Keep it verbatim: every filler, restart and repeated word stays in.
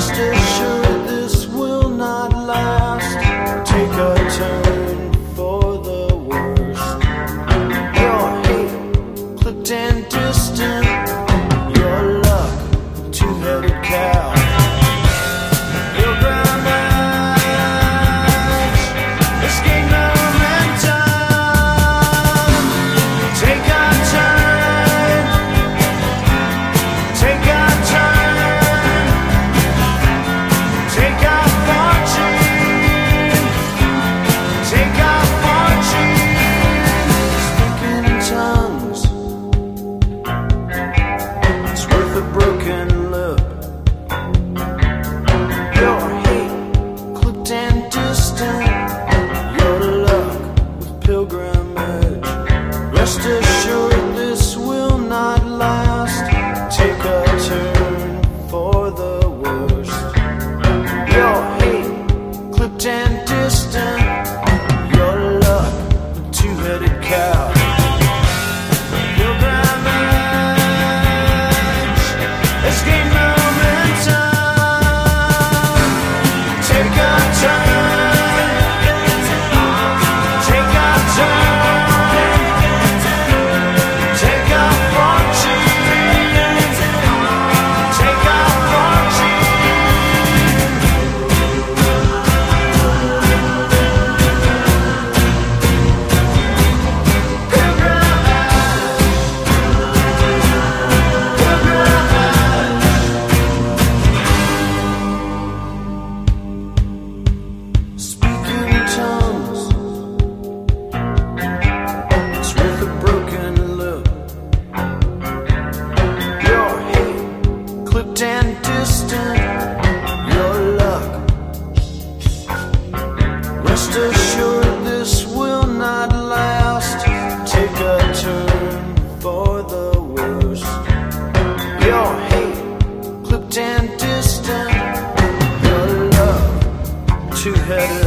Rest assured this will not last. Take a turn for the worst. Your hate clipped and distant. Your luck, two-headed cow. Pilgrim edge, escape momentum. Take a turn. Take a turn. Take a fortune. Take a fortune. Speaking in tongues, it's worth a broken lip. Your hate clipped and distant. Your luck with pilgrimage. Rest assured this will not last. Take a turn for the worst. Your hate clipped and distant. Your luck with two-headed cow. Pilgrim edge, escape momentum. Take a turn. Take a turn. Take a fortune. Take a fortune. Pilgrim edge. Pilgrim edge. Speaking in tongues, it's worth a broken lip. Your hate clipped and distant. Your luck. Rest assured this will not last. Take a turn for the worst. Your hate clipped and distant. Your love two-headed